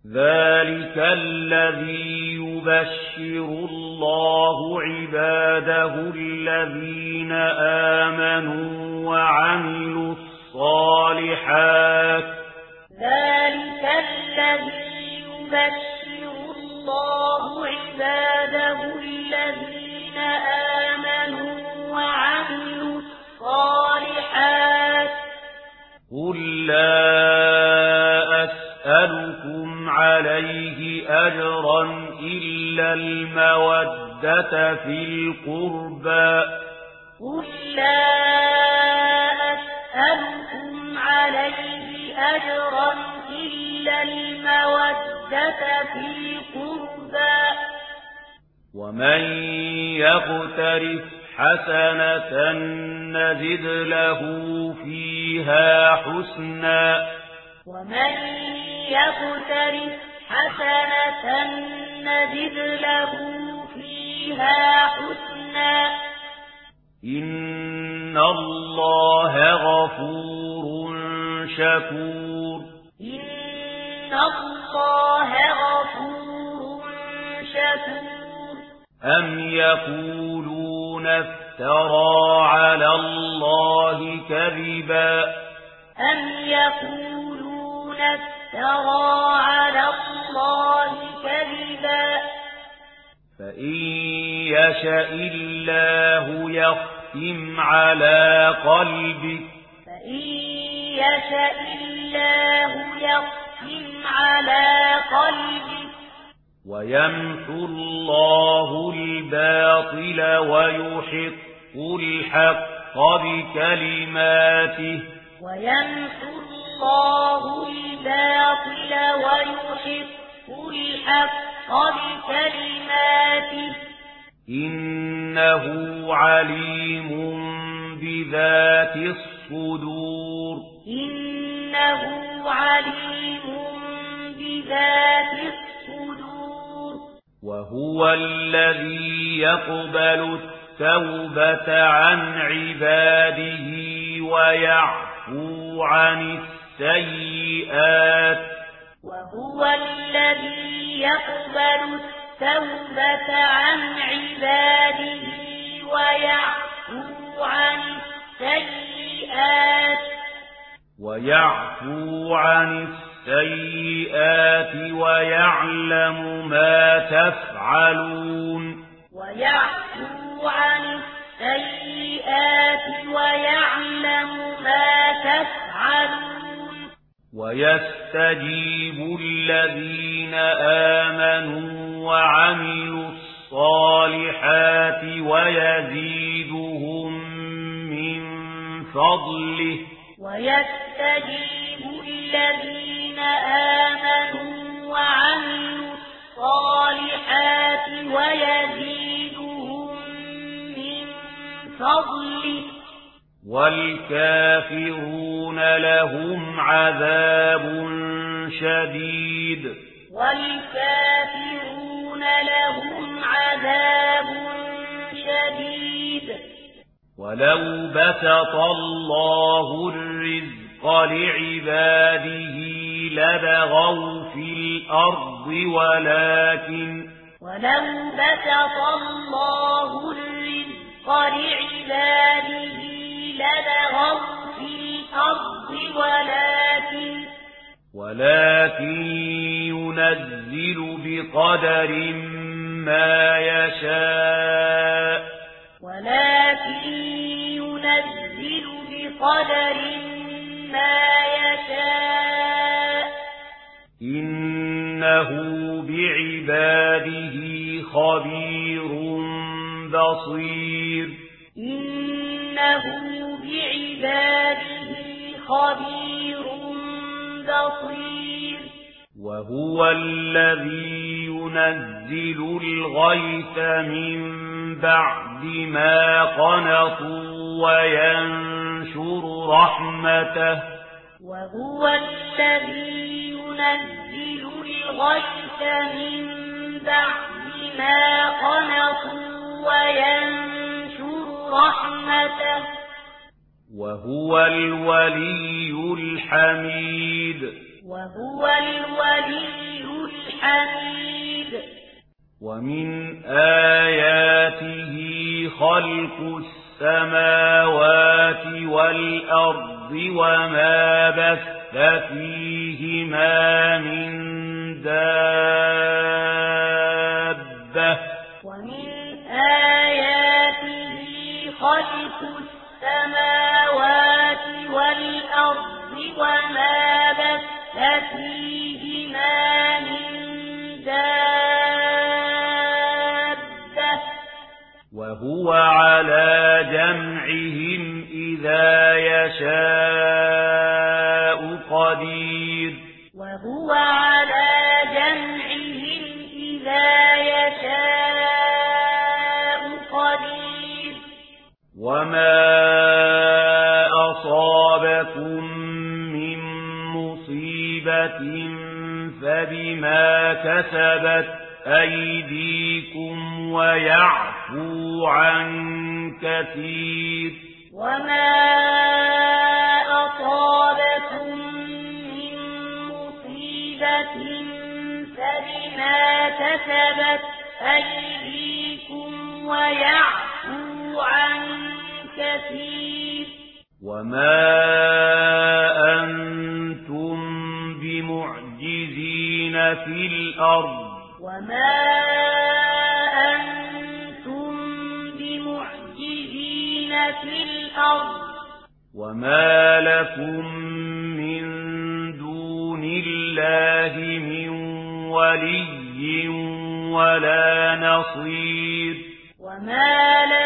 ذلك الذي يبشر الله عباده الذين آمنوا وعملوا الصالحات ذلك الذي يبشر الله عباده الذين آمنوا وعملوا الصالحات قل لا أسألكم عليه أجرا إلا المودة في القربى قل لا أسألكم عليه أجرا إلا المودة في القربى ومن يقترف حسنة نزد له فيها حسنا ومن يقترف حسنة نزد له فيها حسنا إن الله غفور شكور إن الله غفور شكور أم يقولون افترى على الله كذبا أم يقولون افترى على الله كذبا فإن يشاء الله يختم على قلبك فإن يشاء الله يختم على قلبك ويمحو الله الباطل ويحق الحق بكلماته ويمحو الله الباطل ويحق الحق بكلماته إنه عليم بذات الصدور إنه عليم بذات الصدور وهو الذي يقبل التوبة عن عباده ويعفو عن السيئات وهو الذي يقبل التوبة عن عباده ويعفو عن السيئات ويعلم ما تفعلون ويعفو عن السيئات ويعلم ما تفعلون ويستجيب الذين آمنوا وعملوا الصالحات ويزيدهم من فضله ويستجيب الذين آمنوا وعملوا الصالحات ويزيدهم من فضله والكافرون لهم عذاب شديد والكافرون لهم عذاب شديد ولو بسط الله الرزق لعباده لبغوا في الأرض ولو بسط الله الرزق لعباده لبغوا في الأرض ولكن ينزل بقدر ما يشاء ولكن ينزل بقدر ما يشاء إنه بعباده خبير بصير إنه بعباده خبير بصير وهو الذي ينزل الغيث من بعد ما قنطوا وينشر رحمته وهو الذي ينزل الغيث من بعد ما قنطوا وينشر رحمته وهو الولي الحميد وهو الولي حميد. ومن آياته خلق السماوات والأرض وما بث فيهما من دابة. ومن آياته خلق السماوات والأرض وما بث فيهما من دابة. وهو على جمعهم إذا يشاء قدير. وهو على جمعهم إذا يشاء قدير. وما أصابكم من مصيبة فبما كسبت أيديكم ويعفو عن كثير. وما أصابكم من مصيبة فبما كسبت أيديكم ويعفو عن كثير. وما أنتم بمعجزين في الأرض. وما أنتم بمعجزين في الأرض. وما لكم من دون الله من ولي ولا نصير. وما